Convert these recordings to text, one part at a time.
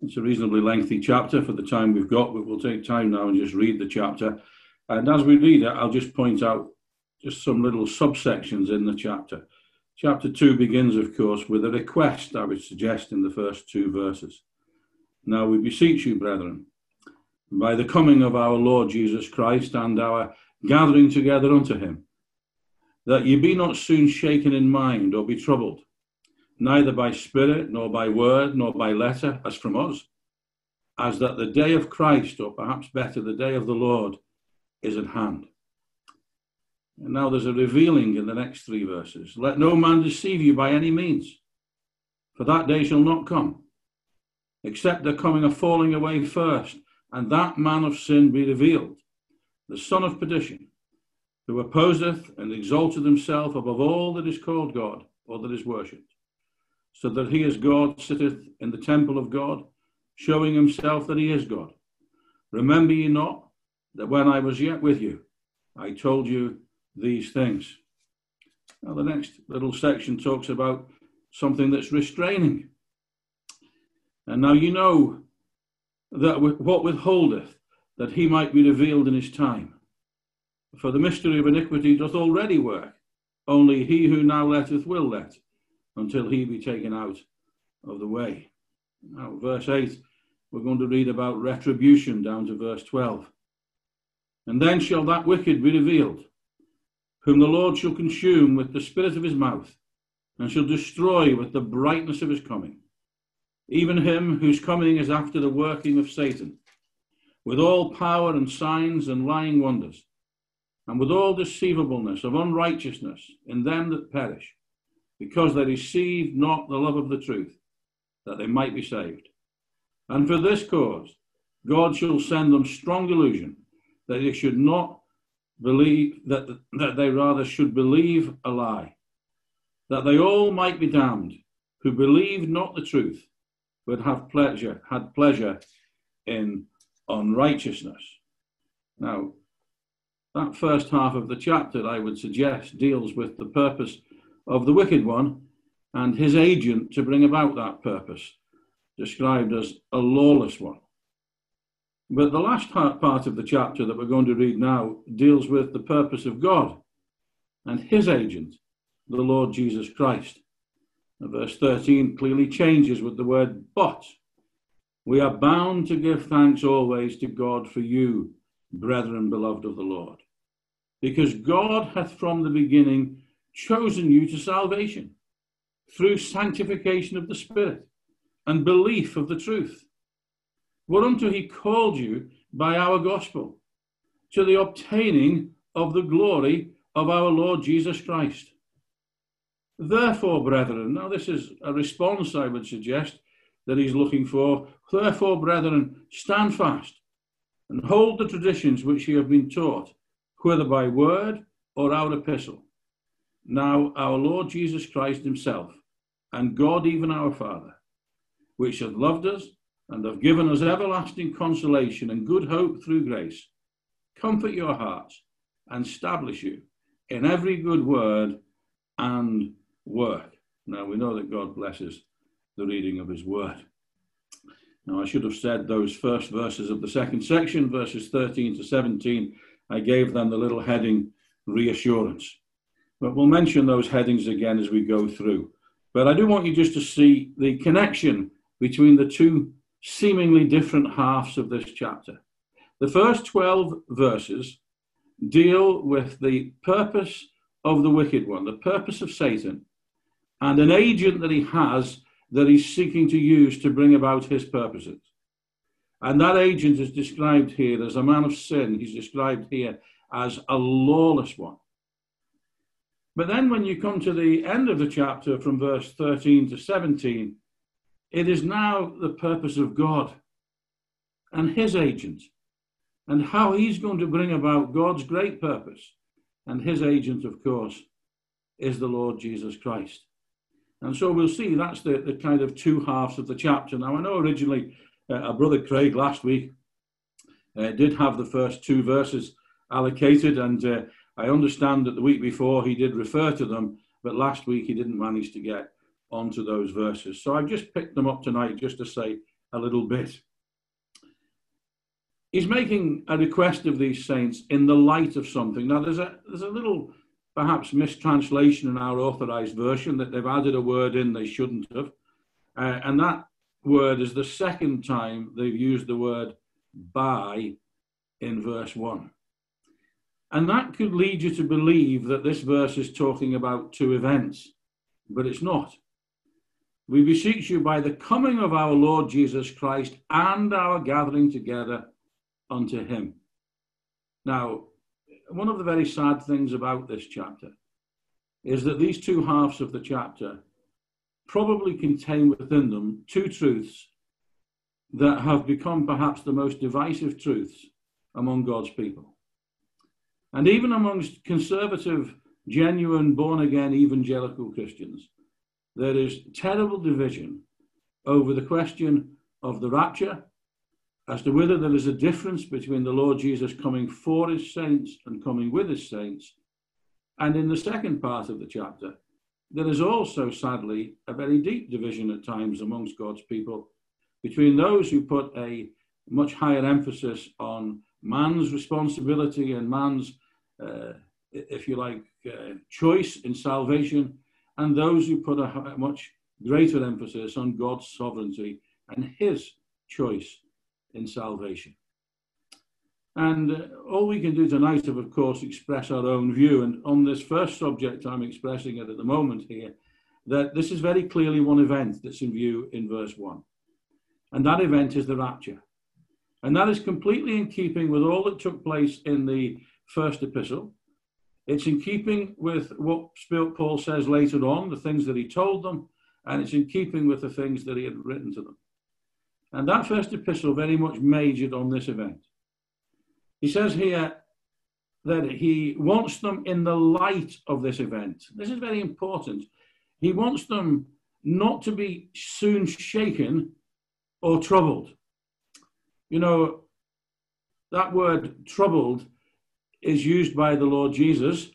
It's a reasonably lengthy chapter for the time we've got, but we'll take time now and just read the chapter. And as we read it, I'll just point out just some little subsections in the chapter. Chapter 2 begins, of course, with a request, I would suggest, in the first 2 verses. Now we beseech you, brethren, by the coming of our Lord Jesus Christ and our gathering together unto him, that ye be not soon shaken in mind or be troubled, neither by spirit, nor by word, nor by letter, as from us, as that the day of Christ, or perhaps better, the day of the Lord, is at hand. And now there's a revealing in the next 3 verses. Let no man deceive you by any means, for that day shall not come, except there coming a falling away first, and that man of sin be revealed, the son of perdition, who opposeth and exalteth himself above all that is called God, or that is worshipped, so that he as God sitteth in the temple of God, showing himself that he is God. Remember ye not that when I was yet with you, I told you these things. Now the next little section talks about something that's restraining. And now you know that what withholdeth, that he might be revealed in his time. For the mystery of iniquity doth already work, only he who now letteth will let, until he be taken out of the way. Now, verse 8, we're going to read about retribution down to verse 12. And then shall that wicked be revealed, whom the Lord shall consume with the spirit of his mouth, and shall destroy with the brightness of his coming. Even him whose coming is after the working of Satan, with all power and signs and lying wonders, and with all deceivableness of unrighteousness in them that perish, because they received not the love of the truth, that they might be saved. And for this cause, God shall send them strong delusion, that they should not believe, that they rather should believe a lie, that they all might be damned, who believed not the truth, but had pleasure in unrighteousness. Now, that first half of the chapter, I would suggest, deals with the purpose of the wicked one and his agent to bring about that purpose, described as a lawless one. But the last part of the chapter that we're going to read now deals with the purpose of God and his agent, the Lord Jesus Christ. And verse 13 clearly changes with the word but. We are bound to give thanks always to God for you, brethren beloved of the Lord, because God hath from the beginning chosen you to salvation through sanctification of the Spirit and belief of the truth, whereunto he called you by our gospel, to the obtaining of the glory of our Lord Jesus Christ. Therefore, brethren, now this is a response, I would suggest, that he's looking for. Therefore, brethren, stand fast and hold the traditions which ye have been taught, whether by word or our epistle. Now our Lord Jesus Christ himself, and God even our Father, which hath loved us and have given us everlasting consolation and good hope through grace, comfort your hearts and establish you in every good word and work. Now we know that God blesses the reading of his word. Now I should have said those first verses of the second section, verses 13 to 17, I gave them the little heading, reassurance. But we'll mention those headings again as we go through. But I do want you just to see the connection between the two seemingly different halves of this chapter. The first 12 verses deal with the purpose of the wicked one, the purpose of Satan, and an agent that he has that he's seeking to use to bring about his purposes. And that agent is described here as a man of sin. He's described here as a lawless one. But then when you come to the end of the chapter from verse 13 to 17, it is now the purpose of God and his agent and how he's going to bring about God's great purpose. And his agent, of course, is the Lord Jesus Christ. And so we'll see that's the kind of two halves of the chapter. Now, I know originally our brother Craig last week did have the first 2 verses allocated, and I understand that the week before he did refer to them, but last week he didn't manage to get onto those verses. So I've just picked them up tonight just to say a little bit. He's making a request of these saints in the light of something. Now, there's a little, perhaps, mistranslation in our authorized version that they've added a word in they shouldn't have. And that word is the second time they've used the word by in verse 1. And that could lead you to believe that this verse is talking about two events, but it's not. We beseech you by the coming of our Lord Jesus Christ and our gathering together unto him. Now, one of the very sad things about this chapter is that these two halves of the chapter probably contain within them two truths that have become perhaps the most divisive truths among God's people. And even amongst conservative, genuine, born-again evangelical Christians, there is terrible division over the question of the rapture, as to whether there is a difference between the Lord Jesus coming for his saints and coming with his saints. And in the second part of the chapter, there is also, sadly, a very deep division at times amongst God's people between those who put a much higher emphasis on man's responsibility and man's, if you like, choice in salvation, and those who put a much greater emphasis on God's sovereignty and his choice in salvation. And all we can do tonight is, of course, express our own view. And on this first subject, I'm expressing it at the moment here, that this is very clearly one event that's in view in verse 1. And that event is the rapture. And that is completely in keeping with all that took place in the first epistle. It's in keeping with what Paul says later on, the things that he told them, and it's in keeping with the things that he had written to them. And that first epistle very much majored on this event. He says here that he wants them in the light of this event. This is very important. He wants them not to be soon shaken or troubled. You know, that word troubled is used by the Lord Jesus.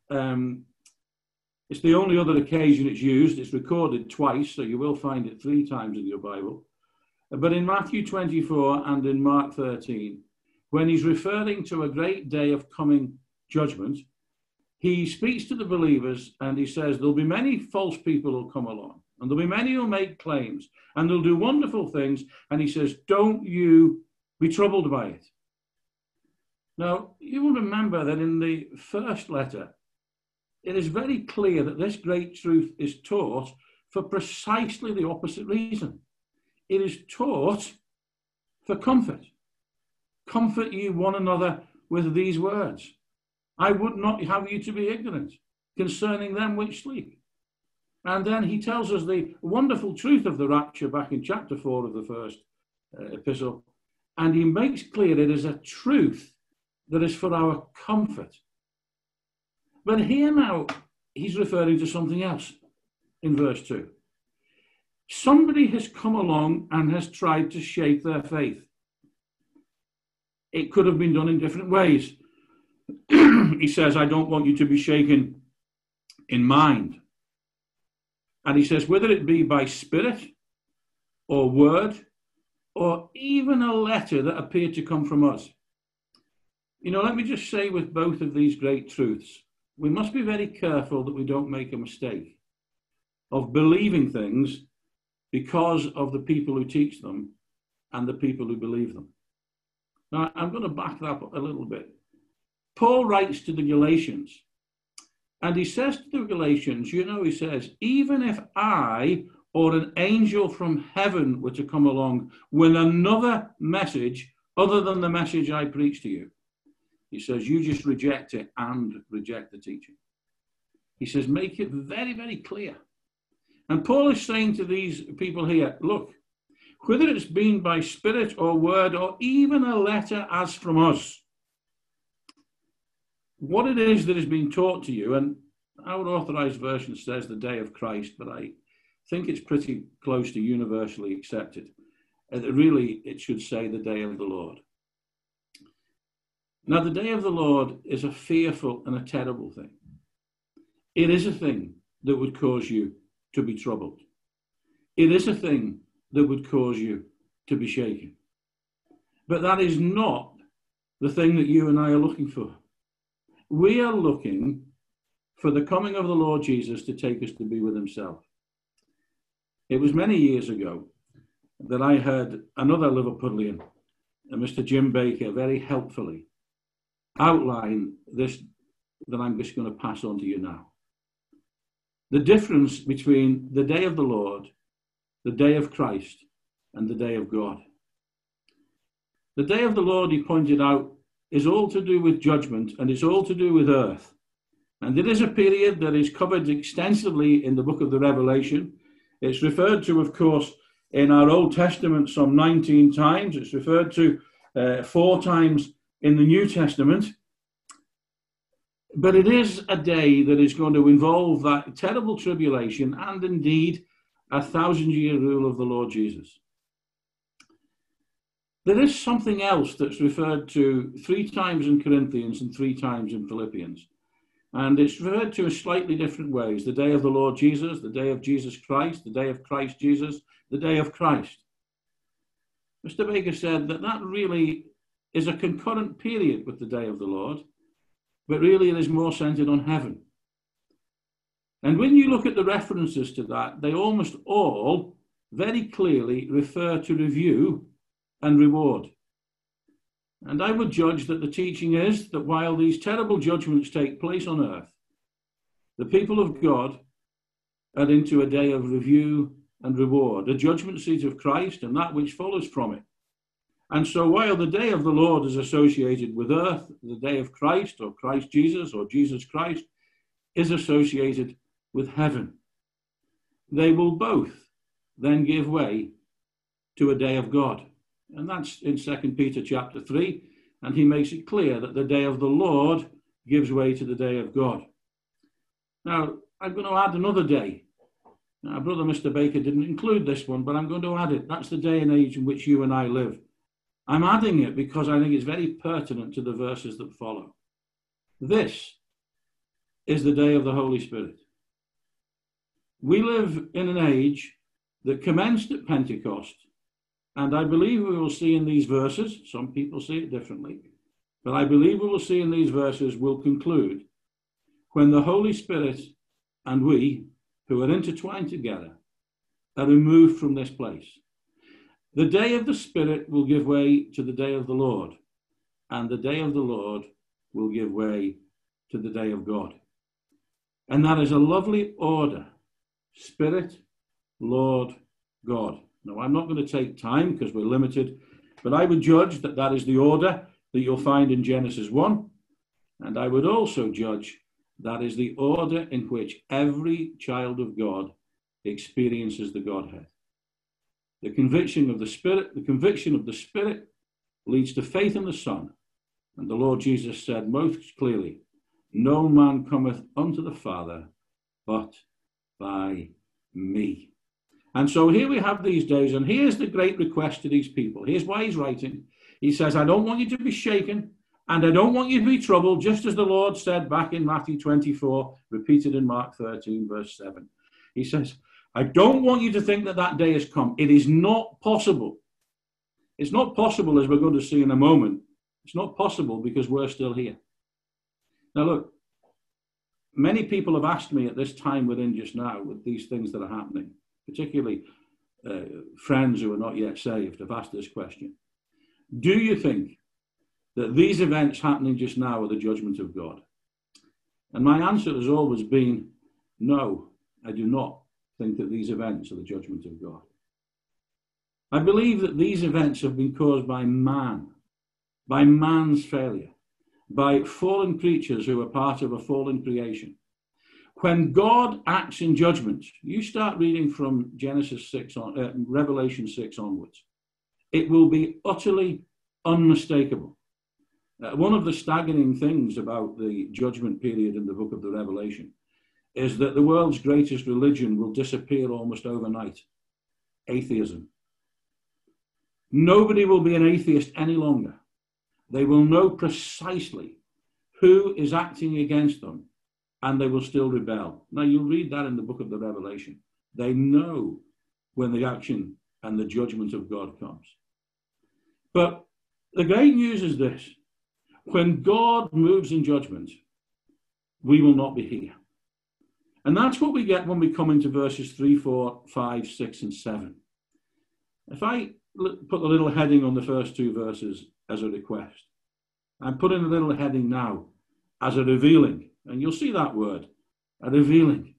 It's the only other occasion it's used. It's recorded twice, so you will find it 3 times in your Bible. But in Matthew 24 and in Mark 13, when he's referring to a great day of coming judgment, he speaks to the believers and he says, there'll be many false people who'll come along, and there'll be many who'll make claims, and they'll do wonderful things. And he says, don't you be troubled by it. Now, you will remember that in the first letter, it is very clear that this great truth is taught for precisely the opposite reason. It is taught for comfort. Comfort ye one another with these words. I would not have you to be ignorant concerning them which sleep. And then he tells us the wonderful truth of the rapture back in chapter 4 of the first epistle. And he makes clear it is a truth that is for our comfort. But here now, he's referring to something else in verse 2. Somebody has come along and has tried to shake their faith. It could have been done in different ways. He says, I don't want you to be shaken in mind. And he says, whether it be by spirit or word or even a letter that appeared to come from us. You know, let me just say with both of these great truths, we must be very careful that we don't make a mistake of believing things because of the people who teach them and the people who believe them. Now, I'm going to back that up a little bit. Paul writes to the Galatians, and he says to the Galatians, you know, he says, even if I or an angel from heaven were to come along with another message other than the message I preach to you, he says, you just reject it and reject the teaching. He says, make it very, very clear. And Paul is saying to these people here, look, whether it's been by spirit or word or even a letter as from us, what it is that is being taught to you, and our authorized version says the day of Christ, but I think it's pretty close to universally accepted. Really, it should say the day of the Lord. Now, the day of the Lord is a fearful and a terrible thing. It is a thing that would cause you to be troubled. It is a thing that would cause you to be shaken. But that is not the thing that you and I are looking for. We are looking for the coming of the Lord Jesus to take us to be with himself. It was many years ago that I heard another Liverpudlian, Mr. Jim Baker, very helpfully outline this that I'm just going to pass on to you now. The difference between the day of the Lord, the day of Christ, and the day of God. The day of the Lord, he pointed out, is all to do with judgment, and it's all to do with earth. And it is a period that is covered extensively in the book of the Revelation. It's referred to, of course, in our Old Testament some 19 times. It's referred to 4 times in the New Testament. But it is a day that is going to involve that terrible tribulation and indeed 1,000-year rule of the Lord Jesus. There is something else that's referred to 3 times in Corinthians and 3 times in Philippians. And it's referred to in slightly different ways. The day of the Lord Jesus, the day of Jesus Christ, the day of Christ Jesus, the day of Christ. Mr. Baker said that that really is a concurrent period with the day of the Lord, but really it is more centered on heaven. And when you look at the references to that, they almost all very clearly refer to review and reward. And I would judge that the teaching is that while these terrible judgments take place on earth, the people of God are into a day of review and reward, a judgment seat of Christ and that which follows from it. And so while the day of the Lord is associated with earth, the day of Christ or Christ Jesus or Jesus Christ is associated with heaven. They will both then give way to a day of God. And that's in 2 Peter chapter 3. And he makes it clear that the day of the Lord gives way to the day of God. Now, I'm going to add another day. Now, Brother Mr. Baker didn't include this one, but I'm going to add it. That's the day and age in which you and I live. I'm adding it because I think it's very pertinent to the verses that follow. This is the day of the Holy Spirit. We live in an age that commenced at Pentecost. And I believe we will see in these verses, some people see it differently, but I believe we will see in these verses will conclude when the Holy Spirit and we, who are intertwined together, are removed from this place. The day of the Spirit will give way to the day of the Lord, and the day of the Lord will give way to the day of God. And that is a lovely order. Spirit, Lord, God. Now, I'm not going to take time because we're limited, but I would judge that that is the order that you'll find in Genesis 1. And I would also judge that is the order in which every child of God experiences the Godhead. The conviction of the Spirit leads to faith in the Son. And the Lord Jesus said most clearly, no man cometh unto the Father but by me. And so here we have these days, and here's the great request to these people. Here's why he's writing. He says, I don't want you to be shaken, and I don't want you to be troubled, just as the Lord said back in Matthew 24, repeated in Mark 13, verse 7. He says, I don't want you to think that that day has come. It is not possible. It's not possible, as we're going to see in a moment. It's not possible because we're still here. Now, look, many people have asked me at this time within just now with these things that are happening, particularly friends who are not yet saved have asked this question. Do you think that these events happening just now are the judgment of God? And my answer has always been, no, I do not think that these events are the judgment of God. I believe that these events have been caused by man, by man's failure, by fallen creatures who are part of a fallen creation. When God acts in judgment, you start reading from Genesis 6 on Revelation 6 onwards, it will be utterly unmistakable. One of the staggering things about the judgment period in the book of the Revelation is that the world's greatest religion will disappear almost overnight. Atheism. Nobody will be an atheist any longer. They will know precisely who is acting against them, and they will still rebel. Now, you'll read that in the book of the Revelation. They know when the action and the judgment of God comes. But the great news is this: when God moves in judgment, we will not be here. And that's what we get when we come into verses 3, 4, 5, 6, and 7. If I put the little heading on the first two verses as a request, I'm putting a little heading now as a revealing, and you'll see that word, a revealing.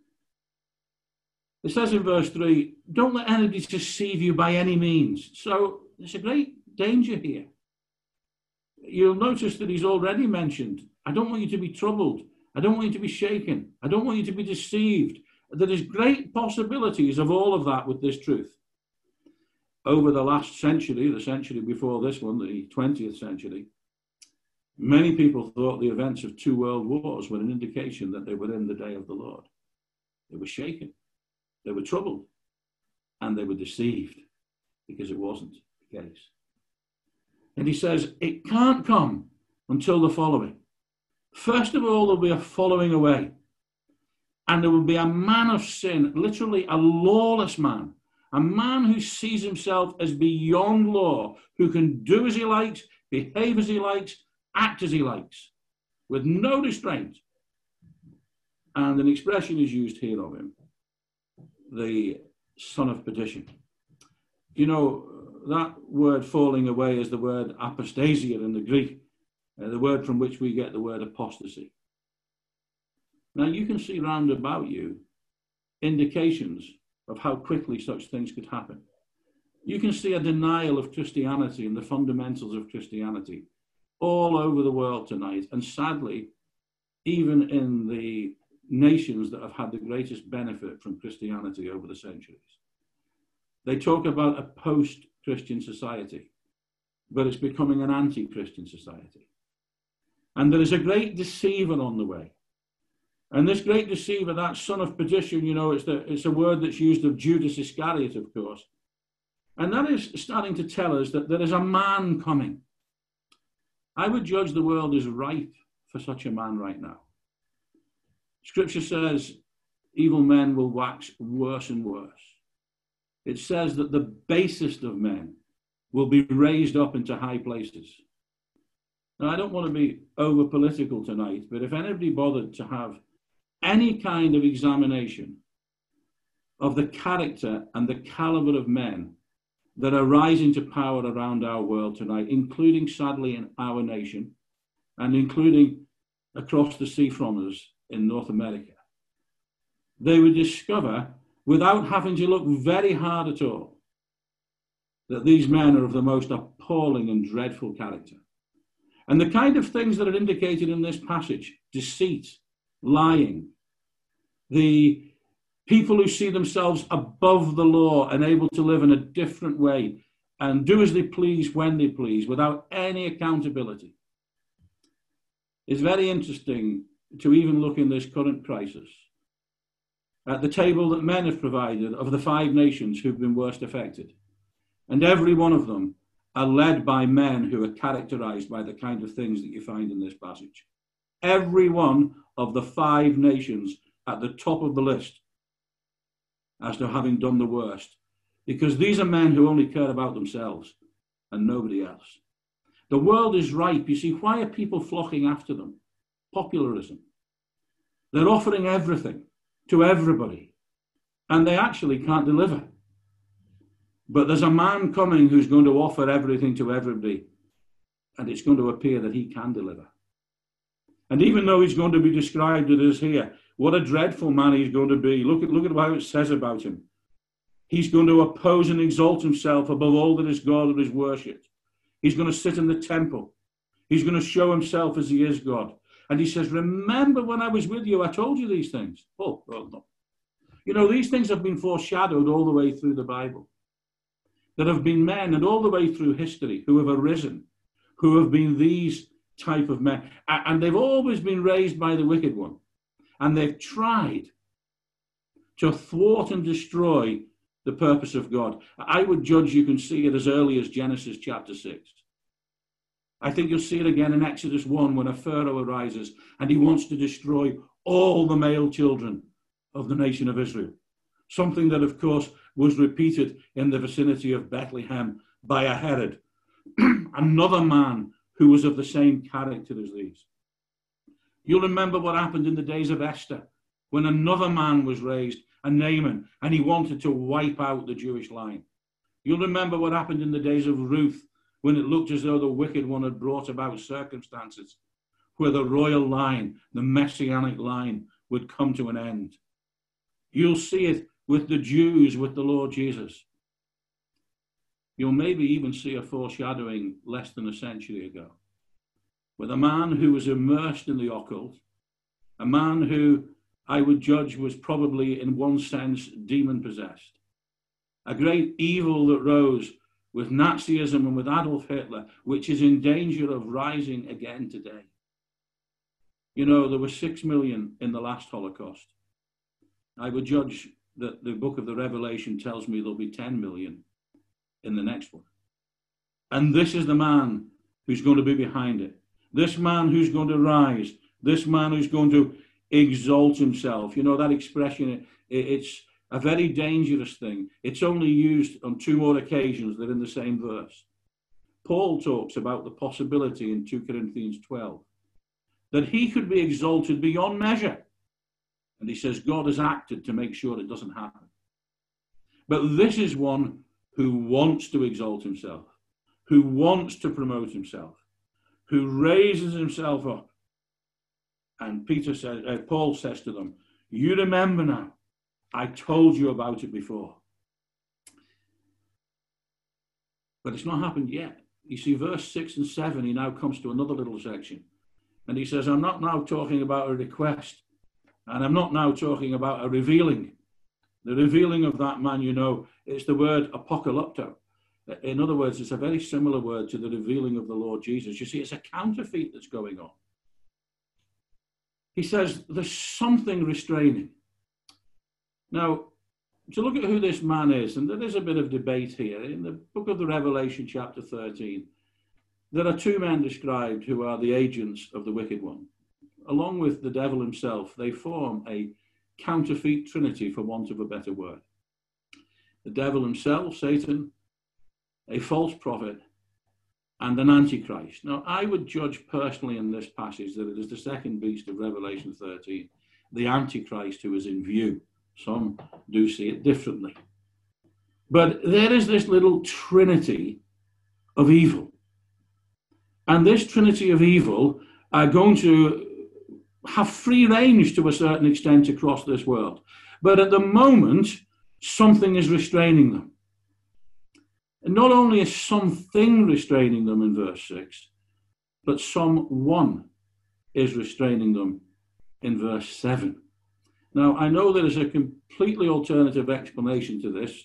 It says in verse 3, don't let anybody deceive you by any means. So there's a great danger here. You'll notice that he's already mentioned, I don't want you to be troubled. I don't want you to be shaken. I don't want you to be deceived. There is great possibilities of all of that with this truth. Over the last century, the century before this one, the 20th century, many people thought the events of 2 world wars were an indication that they were in the day of the Lord. They were shaken. They were troubled. And they were deceived because it wasn't the case. And he says, it can't come until the following. First of all, there'll be a following away. And there will be a man of sin, literally a lawless man, a man who sees himself as beyond law, who can do as he likes, behave as he likes, act as he likes, with no restraint. And an expression is used here of him, the son of perdition. You know, that word falling away is the word apostasia in the Greek, the word from which we get the word apostasy. Now, you can see round about you indications of how quickly such things could happen. You can see a denial of Christianity and the fundamentals of Christianity all over the world tonight. And sadly, even in the nations that have had the greatest benefit from Christianity over the centuries. They talk about a post-Christian society, but it's becoming an anti-Christian society. And there is a great deceiver on the way. And this great deceiver, that son of perdition, you know, it's a word that's used of Judas Iscariot, of course. And that is starting to tell us that there is a man coming. I would judge the world is ripe for such a man right now. Scripture says evil men will wax worse and worse. It says that the basest of men will be raised up into high places. Now, I don't want to be over political tonight, but if anybody bothered to have any kind of examination of the character and the caliber of men that are rising to power around our world tonight, including, sadly, in our nation, and including across the sea from us in North America, they would discover, without having to look very hard at all, that these men are of the most appalling and dreadful character. And the kind of things that are indicated in this passage, deceit, lying, the people who see themselves above the law and able to live in a different way and do as they please when they please without any accountability. It's very interesting to even look in this current crisis at the table that men have provided of the 5 nations who've been worst affected. And every one of them are led by men who are characterized by the kind of things that you find in this passage. Every one of the 5 nations at the top of the list as to having done the worst, because these are men who only care about themselves and nobody else. The world is ripe. You see, why are people flocking after them? Popularism. They're offering everything to everybody, and they actually can't deliver. But there's a man coming who's going to offer everything to everybody, and it's going to appear that he can deliver. And even though he's going to be described as here, what a dreadful man he's going to be. Look at how it says about him. He's going to oppose and exalt himself above all that is God or is worshipped. He's going to sit in the temple. He's going to show himself as he is God. And he says, remember when I was with you, I told you these things. Oh, well, no. You know, these things have been foreshadowed all the way through the Bible. There have been men, and all the way through history, who have arisen, who have been these type of men. And they've always been raised by the wicked one. And they've tried to thwart and destroy the purpose of God. I would judge you can see it as early as Genesis chapter 6. I think you'll see it again in Exodus 1 when a Pharaoh arises and he wants to destroy all the male children of the nation of Israel. Something that, of course, was repeated in the vicinity of Bethlehem by a Herod, another man who was of the same character as these. You'll remember what happened in the days of Esther, when another man was raised, a Naaman, and he wanted to wipe out the Jewish line. You'll remember what happened in the days of Ruth, when it looked as though the wicked one had brought about circumstances where the royal line, the messianic line, would come to an end. You'll see it with the Jews, with the Lord Jesus. You'll maybe even see a foreshadowing less than a century ago, with a man who was immersed in the occult, a man who I would judge was probably in one sense demon-possessed, a great evil that rose with Nazism and with Adolf Hitler, which is in danger of rising again today. You know, there were 6 million in the last Holocaust. I would judge that the book of the Revelation tells me there'll be 10 million in the next one. And this is the man who's going to be behind it. This man who's going to rise. This man who's going to exalt himself. You know, that expression, it's a very dangerous thing. It's only used on 2 more occasions that in the same verse. Paul talks about the possibility in 2 Corinthians 12 that he could be exalted beyond measure. And he says God has acted to make sure it doesn't happen. But this is one who wants to exalt himself, who wants to promote himself, who raises himself up. And Paul says to them, you remember now, I told you about it before. But it's not happened yet. You see, verse 6 and 7, he now comes to another little section. And he says, I'm not now talking about a request. And I'm not now talking about a revealing. The revealing of that man, you know, it's the word apocalypto. In other words, it's a very similar word to the revealing of the Lord Jesus. You see, it's a counterfeit that's going on. He says there's something restraining. Now, to look at who this man is, and there is a bit of debate here. In the book of the Revelation, chapter 13, there are 2 men described who are the agents of the wicked one. Along with the devil himself, they form a counterfeit trinity, for want of a better word. The devil himself, Satan, a false prophet, and an antichrist. Now, I would judge personally in this passage that it is the second beast of Revelation 13, the antichrist, who is in view. Some do see it differently. But there is this little trinity of evil. And this trinity of evil are going to have free range to a certain extent across this world. But at the moment, something is restraining them. And not only is something restraining them in verse 6, but someone is restraining them in verse 7. Now, I know there is a completely alternative explanation to this,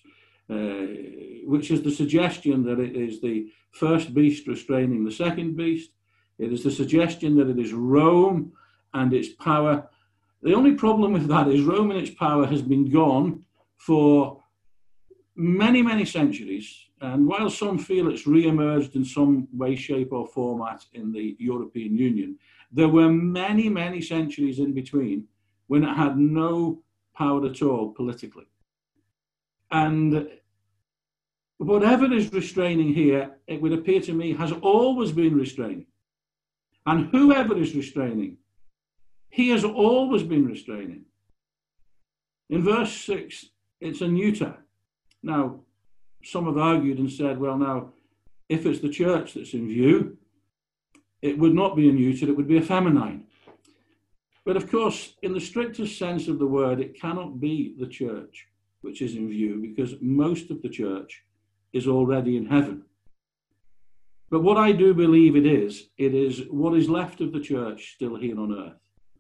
which is the suggestion that it is the first beast restraining the second beast. It is the suggestion that it is Rome and its power. The only problem with that is Rome and its power has been gone for many, many centuries. And while some feel it's re-emerged in some way, shape or format in the European Union, there were many, many centuries in between when it had no power at all politically. And whatever is restraining here, it would appear to me, has always been restraining. And whoever is restraining, he has always been restraining. In verse 6, it's a neuter. Now, some have argued and said, well, now, if it's the church that's in view, it would not be a neuter, it would be a feminine. But of course, in the strictest sense of the word, it cannot be the church which is in view, because most of the church is already in heaven. But what I do believe it is what is left of the church still here on earth.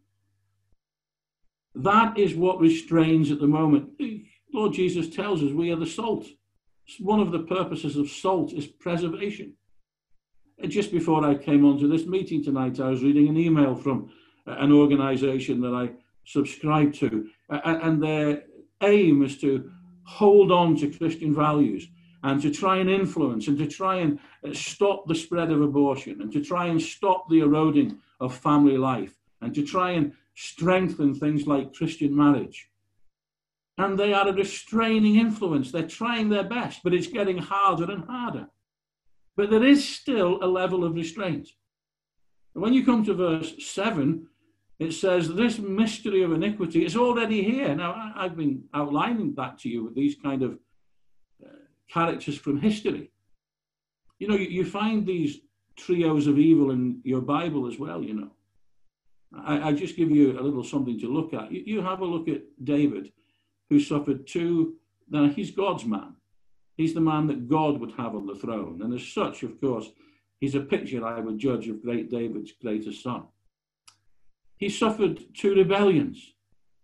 That is what restrains at the moment. The Lord Jesus tells us we are the salt. One of the purposes of salt is preservation. And just before I came onto this meeting tonight, I was reading an email from an organization that I subscribe to, and their aim is to hold on to Christian values and to try and influence and to try and stop the spread of abortion and to try and stop the eroding of family life and to try and strengthen things like Christian marriage. And they are a restraining influence. They're trying their best, but it's getting harder and harder. But there is still a level of restraint. When you come to verse 7, it says, this mystery of iniquity is already here. Now, I've been outlining that to you with these kind of characters from history. You know, you find these trios of evil in your Bible as well, you know. I just give you a little something to look at. You have a look at David, who suffered two. Now, he's God's man. He's the man that God would have on the throne. And as such, of course, he's a picture, I would judge, of great David's greatest son. He suffered two rebellions.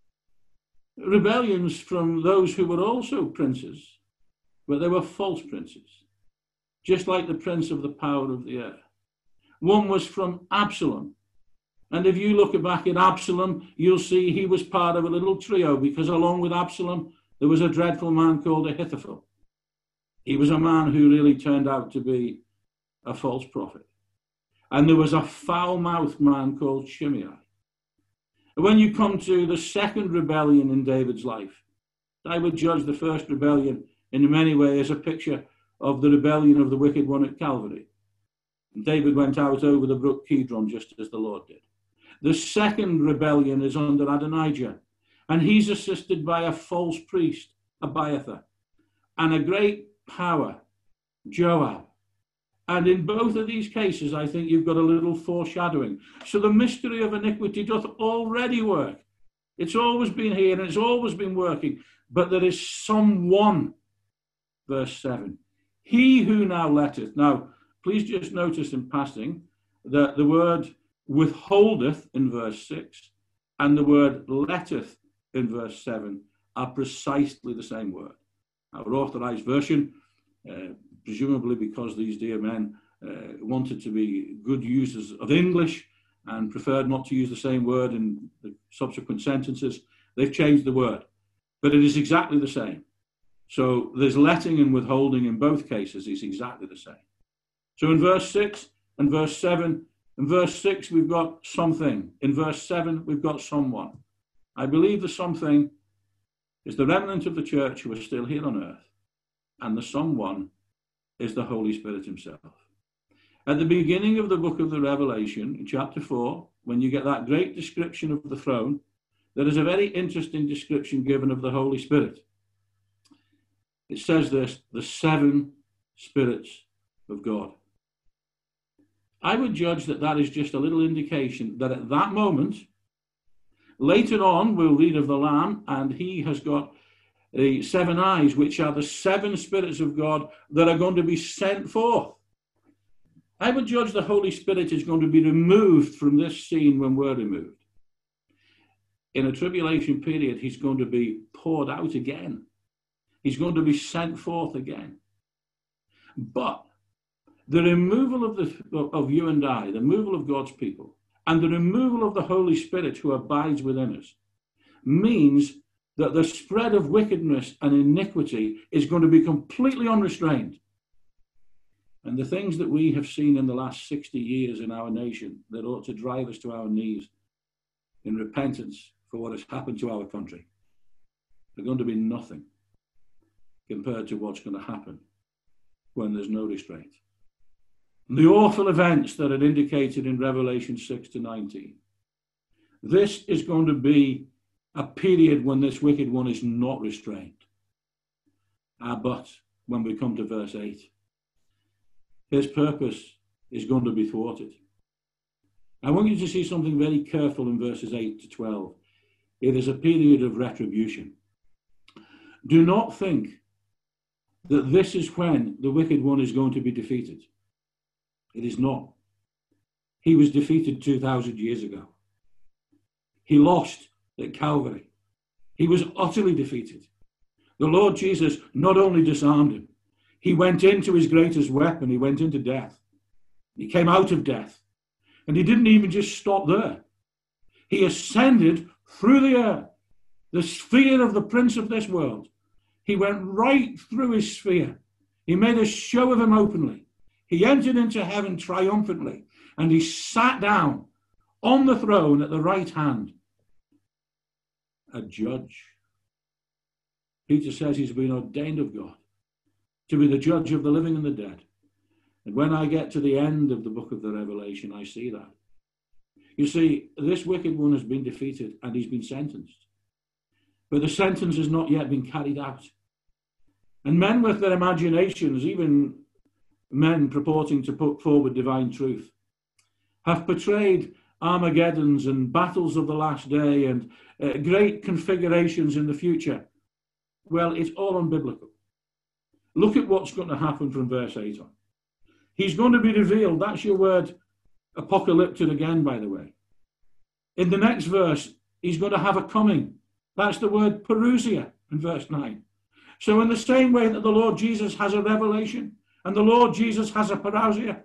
Rebellions from those who were also princes, but they were false princes, just like the prince of the power of the air. One was from Absalom. And if you look back at Absalom, you'll see he was part of a little trio, because along with Absalom, there was a dreadful man called Ahithophel. He was a man who really turned out to be a false prophet. And there was a foul-mouthed man called Shimei. When you come to the second rebellion in David's life, I would judge the first rebellion in many ways as a picture of the rebellion of the wicked one at Calvary. And David went out over the brook Kidron just as the Lord did. The second rebellion is under Adonijah, and he's assisted by a false priest, Abiathar, and a great power, Joab. And in both of these cases, I think you've got a little foreshadowing. So the mystery of iniquity doth already work. It's always been here and it's always been working. But there is someone, verse 7, he who now letteth. Now, please just notice in passing that the word withholdeth in verse 6 and the word letteth in verse 7 are precisely the same word. Our authorized version, presumably because these dear men wanted to be good users of English and preferred not to use the same word in the subsequent sentences, they've changed the word. But it is exactly the same. So there's letting and withholding in both cases is exactly the same. So in verse 6 and verse 7, in verse 6 we've got something. In verse 7 we've got someone. I believe the something is the remnant of the church who are still here on earth, and the someone is the Holy Spirit himself. At the beginning of the book of the Revelation, in chapter 4, when you get that great description of the throne, there is a very interesting description given of the Holy Spirit. It says this, the seven spirits of God. I would judge that that is just a little indication that at that moment, later on, we'll read of the Lamb, and he has got the seven eyes, which are the seven spirits of God that are going to be sent forth. I would judge the Holy Spirit is going to be removed from this scene when we're removed. In a tribulation period, he's going to be poured out again. He's going to be sent forth again. But the removal of you and I, the removal of God's people, and the removal of the Holy Spirit who abides within us means that the spread of wickedness and iniquity is going to be completely unrestrained. And the things that we have seen in the last 60 years in our nation that ought to drive us to our knees in repentance for what has happened to our country are going to be nothing compared to what's going to happen when there's no restraint. The awful events that are indicated in Revelation 6 to 19. This is going to be a period when this wicked one is not restrained. But when we come to verse 8, his purpose is going to be thwarted. I want you to see something very careful in verses 8 to 12. It is a period of retribution. Do not think that this is when the wicked one is going to be defeated. It is not. He was defeated 2,000 years ago. He lost at Calvary. He was utterly defeated. The Lord Jesus not only disarmed him, he went into his greatest weapon. He went into death. He came out of death. And he didn't even just stop there. He ascended through the air, the sphere of the prince of this world. He went right through his sphere. He made a show of him openly. He entered into heaven triumphantly, and he sat down on the throne at the right hand, a judge Peter says he's been ordained of God to be the judge of the living and the dead. And when I get to the end of the book of the Revelation, I see that. You see, this wicked one has been defeated and he's been sentenced. But the sentence has not yet been carried out. And men with their imaginations, even men purporting to put forward divine truth, have portrayed Armageddons and battles of the last day and great configurations in the future. Well, it's all unbiblical. Look at what's going to happen from verse 8 on. He's going to be revealed. That's your word, apocalyptic again, by the way. In the next verse, he's going to have a coming. That's the word parousia in verse 9. So in the same way that the Lord Jesus has a revelation and the Lord Jesus has a parousia,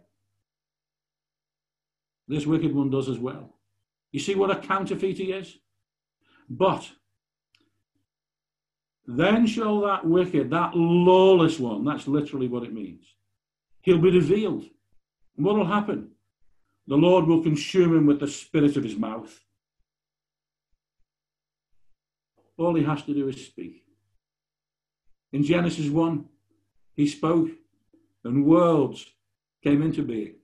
this wicked one does as well. You see what a counterfeit he is? But then shall that wicked, that lawless one, that's literally what it means, he'll be revealed. And what will happen? The Lord will consume him with the spirit of his mouth. All he has to do is speak. In Genesis 1, he spoke and worlds came into being.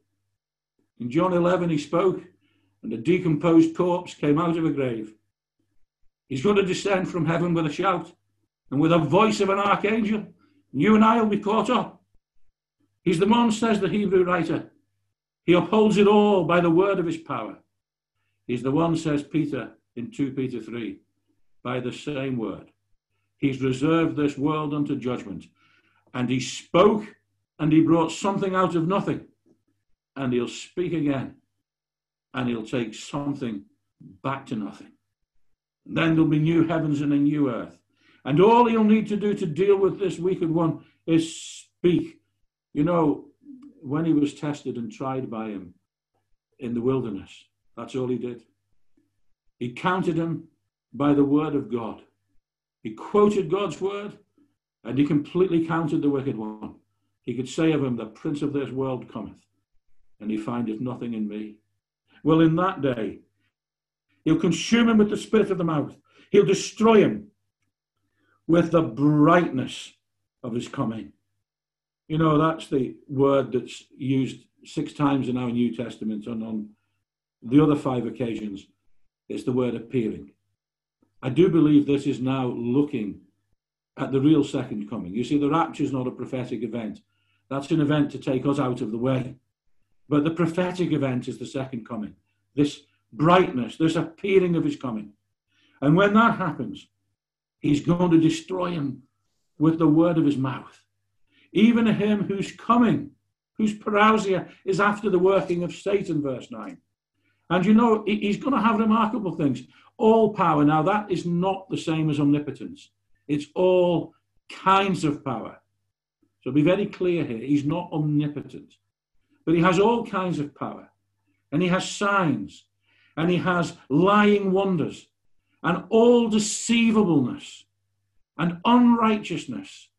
In John 11, he spoke and a decomposed corpse came out of a grave. He's going to descend from heaven with a shout and with a voice of an archangel. You and I will be caught up. He's the one, says the Hebrew writer. He upholds it all by the word of his power. He's the one, says Peter in 2 Peter 3, by the same word. He's reserved this world unto judgment. And he spoke and he brought something out of nothing. And he'll speak again. And he'll take something back to nothing. And then there'll be new heavens and a new earth. And all he'll need to do to deal with this wicked one is speak. You know, when he was tested and tried by him in the wilderness, that's all he did. He counted him by the word of God. He quoted God's word and he completely counted the wicked one. He could say of him, the prince of this world cometh, and he findeth nothing in me. Well, in that day, he'll consume him with the spirit of the mouth. He'll destroy him with the brightness of his coming. You know, that's the word that's used 6 times in our New Testament, and on the other 5 occasions, it's the word appearing. I do believe this is now looking at the real second coming. You see, the rapture is not a prophetic event. That's an event to take us out of the way. But the prophetic event is the second coming. This brightness, this appearing of his coming. And when that happens, he's going to destroy him with the word of his mouth. Even him who's coming, whose parousia is after the working of Satan, verse 9. And you know, he's going to have remarkable things. All power. Now, that is not the same as omnipotence. It's all kinds of power. So be very clear here. He's not omnipotent. But he has all kinds of power. And he has signs. And he has lying wonders. And all deceivableness. And unrighteousness.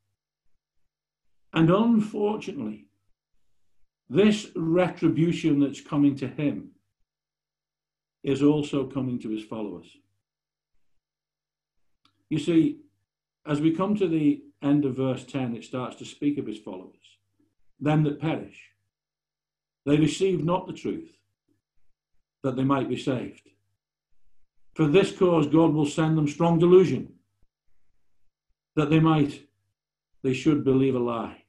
And unfortunately, this retribution that's coming to him is also coming to his followers. You see, as we come to the end of verse 10, it starts to speak of his followers. Them that perish. They receive not the truth, that they might be saved. For this cause God will send them strong delusion, that they should believe a lie.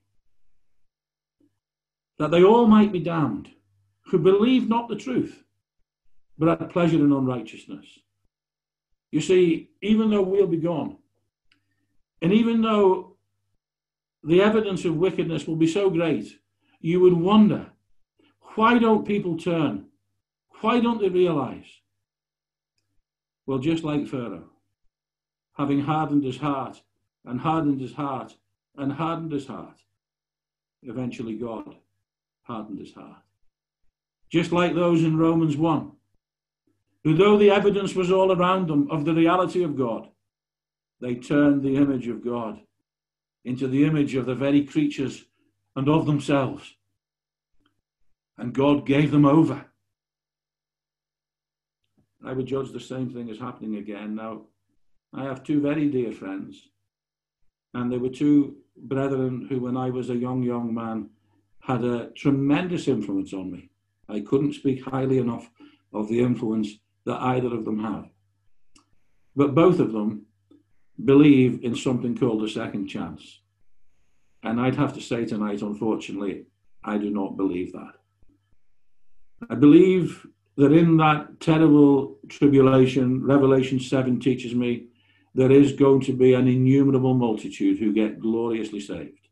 That they all might be damned, who believe not the truth, but had pleasure in unrighteousness. You see, even though we'll be gone, and even though the evidence of wickedness will be so great, you would wonder, why don't people turn? Why don't they realize? Well, just like Pharaoh, having hardened his heart, and hardened his heart, and hardened his heart, eventually God hardened his heart. Just like those in Romans 1, who, though the evidence was all around them of the reality of God, they turned the image of God into the image of the very creatures and of themselves. And God gave them over. I would judge the same thing is happening again. Now, I have 2 very dear friends And there were two brethren who, when I was a young man, had a tremendous influence on me. I couldn't speak highly enough of the influence that either of them had. But both of them believe in something called a second chance. And I'd have to say tonight, unfortunately, I do not believe that. I believe that in that terrible tribulation, Revelation 7 teaches me, there is going to be an innumerable multitude who get gloriously saved.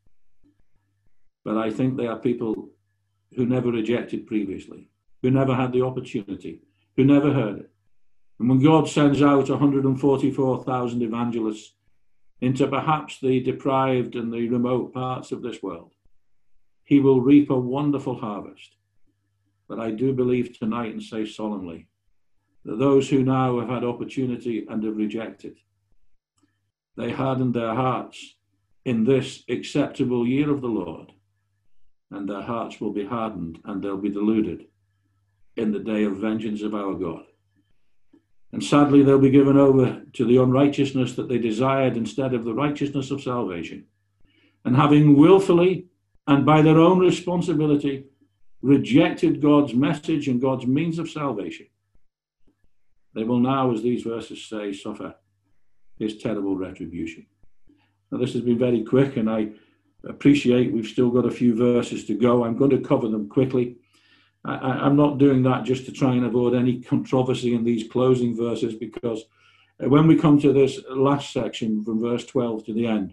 But I think they are people who never rejected previously, who never had the opportunity, who never heard it. And when God sends out 144,000 evangelists into perhaps the deprived and the remote parts of this world, he will reap a wonderful harvest. But I do believe tonight and say solemnly that those who now have had opportunity and have rejected, they hardened their hearts in this acceptable year of the Lord, and their hearts will be hardened and they'll be deluded in the day of vengeance of our God. And sadly, they'll be given over to the unrighteousness that they desired instead of the righteousness of salvation. And having willfully and by their own responsibility rejected God's message and God's means of salvation, they will now, as these verses say, suffer his terrible retribution. Now, this has been very quick, and I appreciate we've still got a few verses to go. I'm going to cover them quickly. I'm not doing that just to try and avoid any controversy in these closing verses, because when we come to this last section from verse 12 to the end,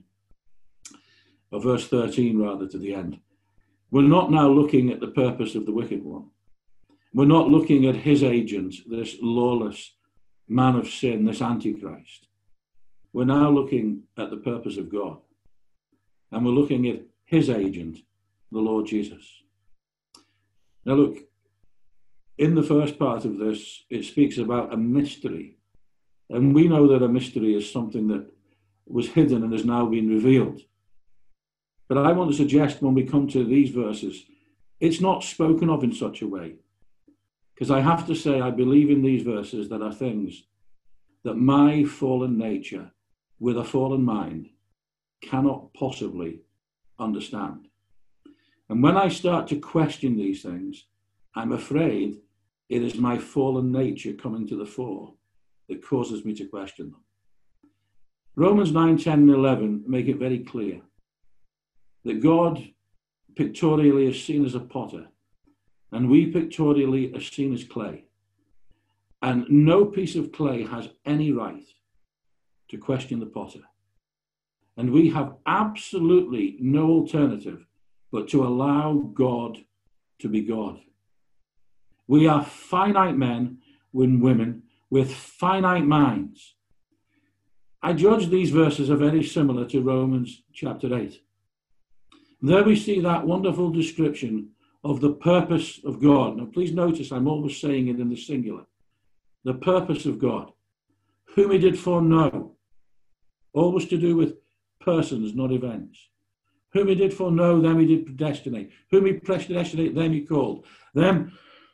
or verse 13 rather to the end, we're not now looking at the purpose of the wicked one. We're not looking at his agent, this lawless man of sin, this Antichrist. We're now looking at the purpose of God. And we're looking at his agent, the Lord Jesus. Now look, in the first part of this, it speaks about a mystery. And we know that a mystery is something that was hidden and has now been revealed. But I want to suggest when we come to these verses, it's not spoken of in such a way. Because I have to say, I believe in these verses that are things that my fallen nature with a fallen mind cannot possibly understand. And when I start to question these things, I'm afraid it is my fallen nature coming to the fore that causes me to question them. Romans 9, 10, and 11 make it very clear that God pictorially is seen as a potter, and we pictorially are seen as clay. And no piece of clay has any right to question the potter. And we have absolutely no alternative but to allow God to be God. We are finite men and women with finite minds. I judge these verses are very similar to Romans chapter 8. There we see that wonderful description of the purpose of God. Now, please notice I'm always saying it in the singular. The purpose of God, whom he did foreknow, always to do with persons, not events. Whom he did foreknow, them he did predestinate. Whom he predestinated, them he called. Them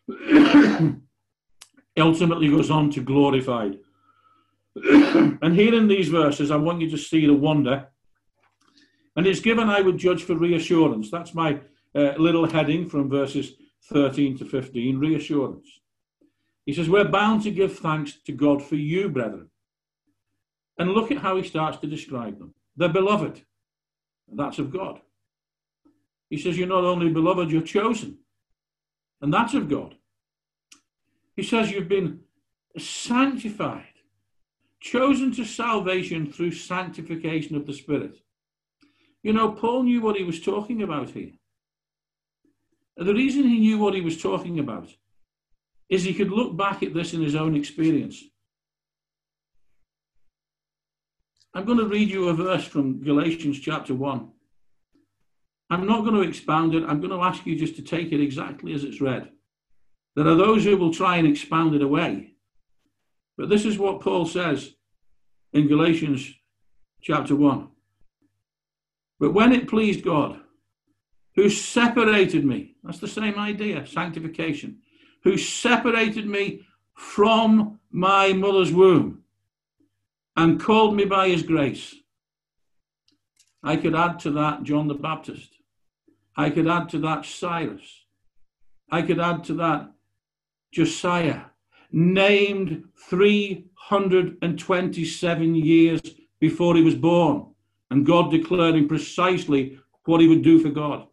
ultimately goes on to glorified. And here in these verses, I want you to see the wonder. And it's given, I would judge, for reassurance. That's my little heading from verses 13 to 15, reassurance. He says, we're bound to give thanks to God for you, brethren. And look at how he starts to describe them. They're beloved. And that's of God. He says, you're not only beloved, you're chosen. And that's of God. He says, you've been sanctified, chosen to salvation through sanctification of the Spirit. You know, Paul knew what he was talking about here. And the reason he knew what he was talking about is he could look back at this in his own experience. I'm going to read you a verse from Galatians chapter 1. I'm not going to expound it. I'm going to ask you just to take it exactly as it's read. There are those who will try and expound it away. But this is what Paul says in Galatians chapter 1. But when it pleased God, who separated me, that's the same idea, sanctification, who separated me from my mother's womb and called me by his grace. I could add to that John the Baptist. I could add to that Cyrus. I could add to that Josiah, named 327 years before he was born, and God declaring precisely what he would do for God.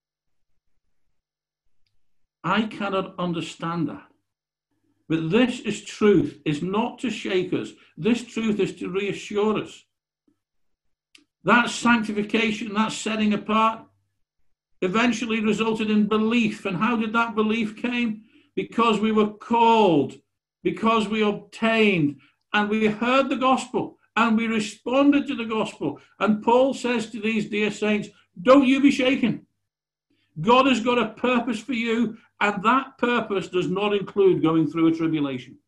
I cannot understand that. But this is truth. It's not to shake us. This truth is to reassure us. That sanctification, that setting apart, eventually resulted in belief. And how did that belief came? Because we were called, because we obtained, and we heard the gospel, and we responded to the gospel. And Paul says to these dear saints, don't you be shaken. God has got a purpose for you, and that purpose does not include going through a tribulation.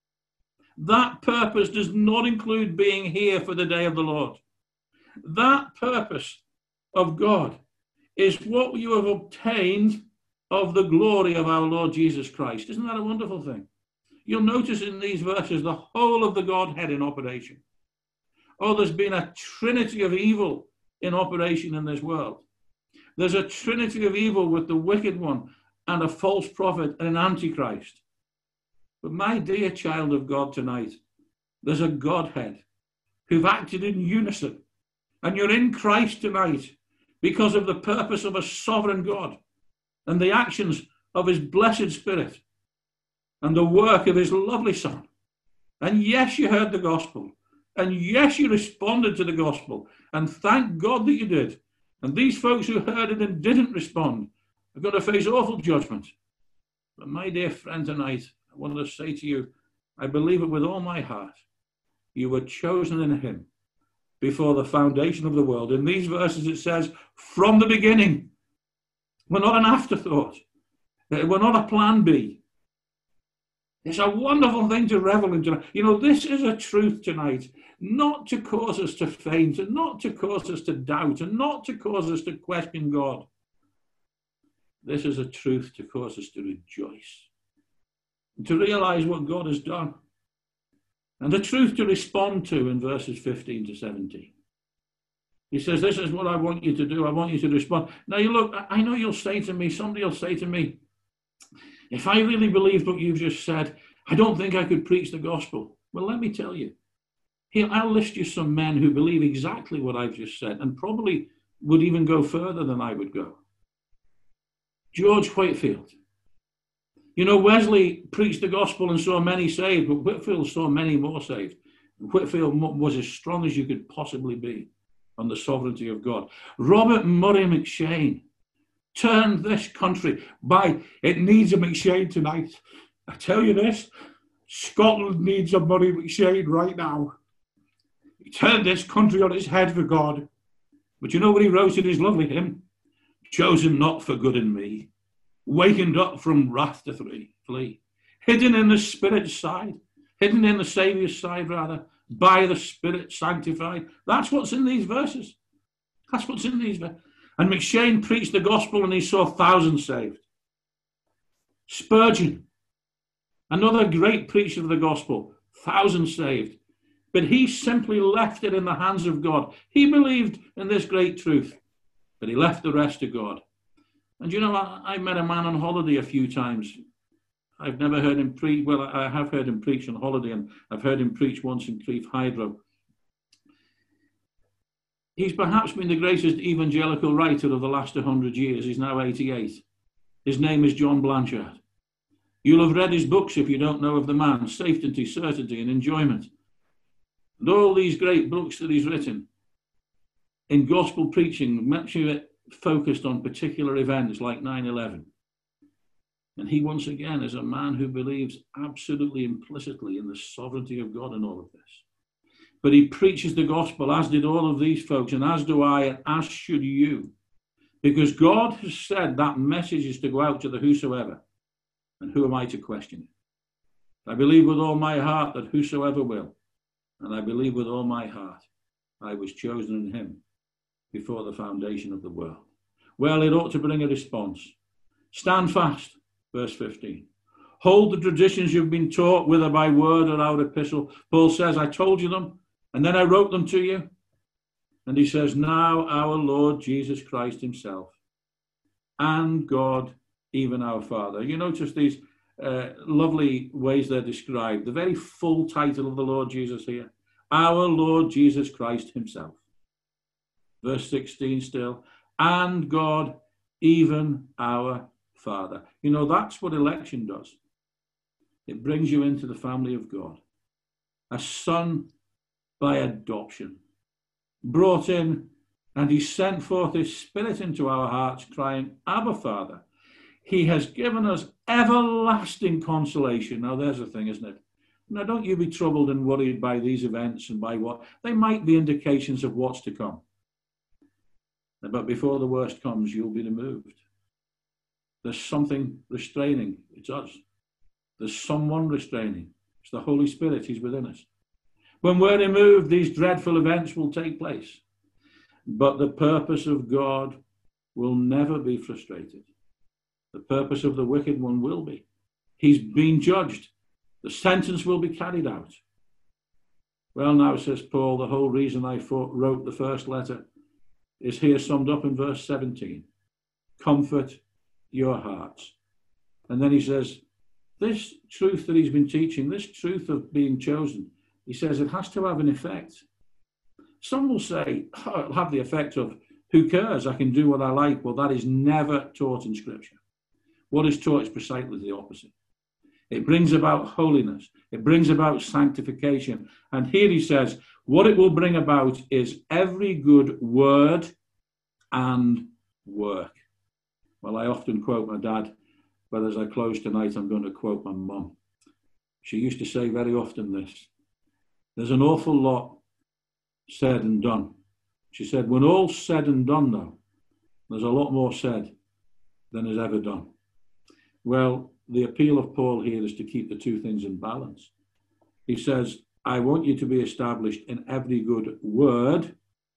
That purpose does not include being here for the day of the Lord. That purpose of God is what you have obtained of the glory of our Lord Jesus Christ. Isn't that a wonderful thing? You'll notice in these verses the whole of the Godhead in operation. Oh, there's been a trinity of evil in operation in this world. There's a trinity of evil with the wicked one and a false prophet and an antichrist. But my dear child of God tonight, there's a Godhead who've acted in unison. And you're in Christ tonight because of the purpose of a sovereign God and the actions of his blessed Spirit and the work of his lovely Son. And yes, you heard the gospel. And yes, you responded to the gospel. And thank God that you did. And these folks who heard it and didn't respond are going to face awful judgment. But my dear friend tonight, I want to say to you, I believe it with all my heart. You were chosen in him before the foundation of the world. In these verses it says, from the beginning. We're not an afterthought. We're not a plan B. It's a wonderful thing to revel in tonight. You know, this is a truth tonight, not to cause us to faint, and not to cause us to doubt, and not to cause us to question God. This is a truth to cause us to rejoice, and to realize what God has done. And the truth to respond to in verses 15 to 17. He says, this is what I want you to do. I want you to respond. Now, you look, I know you'll say to me, somebody will say to me, if I really believed what you've just said, I don't think I could preach the gospel. Well, let me tell you. Here, I'll list you some men who believe exactly what I've just said and probably would even go further than I would go. George Whitefield. You know, Wesley preached the gospel and saw many saved, but Whitefield saw many more saved. Whitefield was as strong as you could possibly be on the sovereignty of God. Robert Murray McCheyne turned this country by, it needs a McCheyne tonight. I tell you this, Scotland needs a Murray McCheyne right now. He turned this country on its head for God. But you know what he wrote in his lovely hymn? Chosen not for good in me, wakened up from wrath to flee, hidden in the Spirit's side, hidden in the Saviour's side rather, by the Spirit sanctified. That's what's in these verses. That's what's in these verses. And McCheyne preached the gospel and he saw thousands saved. Spurgeon, another great preacher of the gospel, thousands saved. But he simply left it in the hands of God. He believed in this great truth, but he left the rest to God. And you know, I met a man on holiday a few times. I've never heard him preach. Well, I have heard him preach on holiday, and I've heard him preach once in Crieff Hydro. He's perhaps been the greatest evangelical writer of the last 100 years. He's now 88. His name is John Blanchard. You'll have read his books if you don't know of the man, Safety, Certainty and Enjoyment. And all these great books that he's written in gospel preaching, much of it focused on particular events like 9/11. And he, once again, is a man who believes absolutely implicitly in the sovereignty of God in all of this. But he preaches the gospel, as did all of these folks, and as do I, and as should you. Because God has said that message is to go out to the whosoever. And who am I to question it? I believe with all my heart that whosoever will. And I believe with all my heart I was chosen in him before the foundation of the world. Well, it ought to bring a response. Stand fast, verse 15. Hold the traditions you've been taught, whether by word or our epistle. Paul says, I told you them, and then I wrote them to you. And he says, now our Lord Jesus Christ himself and God, even our Father. You notice these lovely ways they're described. The very full title of the Lord Jesus here, our Lord Jesus Christ himself. Verse 16 still, and God, even our Father. You know, that's what election does. It brings you into the family of God. A son by adoption, brought in, and he sent forth his Spirit into our hearts, crying, Abba, Father. He has given us everlasting consolation. Now, there's the thing, isn't it? Now, don't you be troubled and worried by these events and by what. They might be indications of what's to come. But before the worst comes, you'll be removed. There's something restraining. It's us. There's someone restraining. It's the Holy Spirit. He's within us. When we're removed, these dreadful events will take place. But the purpose of God will never be frustrated. The purpose of the wicked one will be. He's been judged. The sentence will be carried out. Well, now, says Paul, the whole reason I wrote the first letter is here summed up in verse 17. Comfort your hearts. And then he says, this truth that he's been teaching, this truth of being chosen, he says it has to have an effect. Some will say, oh, it'll have the effect of, who cares? I can do what I like. Well, that is never taught in Scripture. What is taught is precisely the opposite. It brings about holiness. It brings about sanctification. And here he says, what it will bring about is every good word and work. Well, I often quote my dad, but as I close tonight, I'm going to quote my mum. She used to say very often this, there's an awful lot said and done. She said, when all's said and done, though, there's a lot more said than is ever done. Well, the appeal of Paul here is to keep the two things in balance. He says, I want you to be established in every good word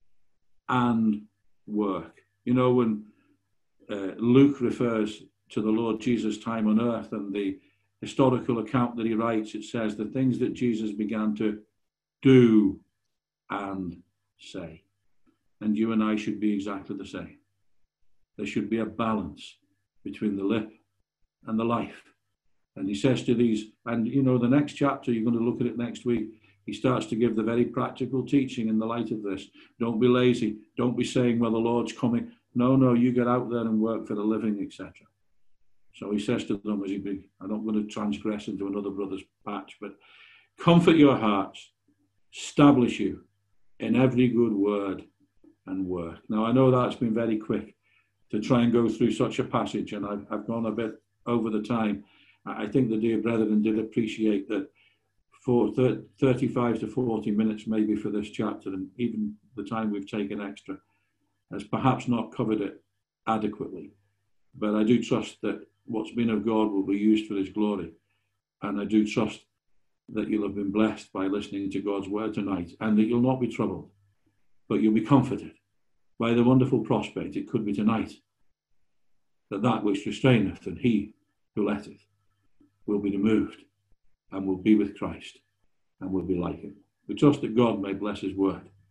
and work. You know, when Luke refers to the Lord Jesus' time on earth and the historical account that he writes, it says the things that Jesus began to do and say. And you and I should be exactly the same. There should be a balance between the lip and the life. And he says to these, and you know, the next chapter, you're going to look at it next week, he starts to give the very practical teaching in the light of this. Don't be lazy. Don't be saying, well, the Lord's coming. No, you get out there and work for the living, etc. So he says to them, I'm not going to transgress into another brother's patch, but comfort your hearts, establish you in every good word and work. Now, I know that's been very quick to try and go through such a passage, and I've gone a bit over the time. I think the dear brethren did appreciate that for 35 to 40 minutes maybe for this chapter, and even the time we've taken extra, has perhaps not covered it adequately. But I do trust that what's been of God will be used for his glory. And I do trust that you'll have been blessed by listening to God's word tonight, and that you'll not be troubled, but you'll be comforted by the wonderful prospect, it could be tonight, that which restraineth and he who letteth will be removed and will be with Christ and will be like him. We trust that God may bless his word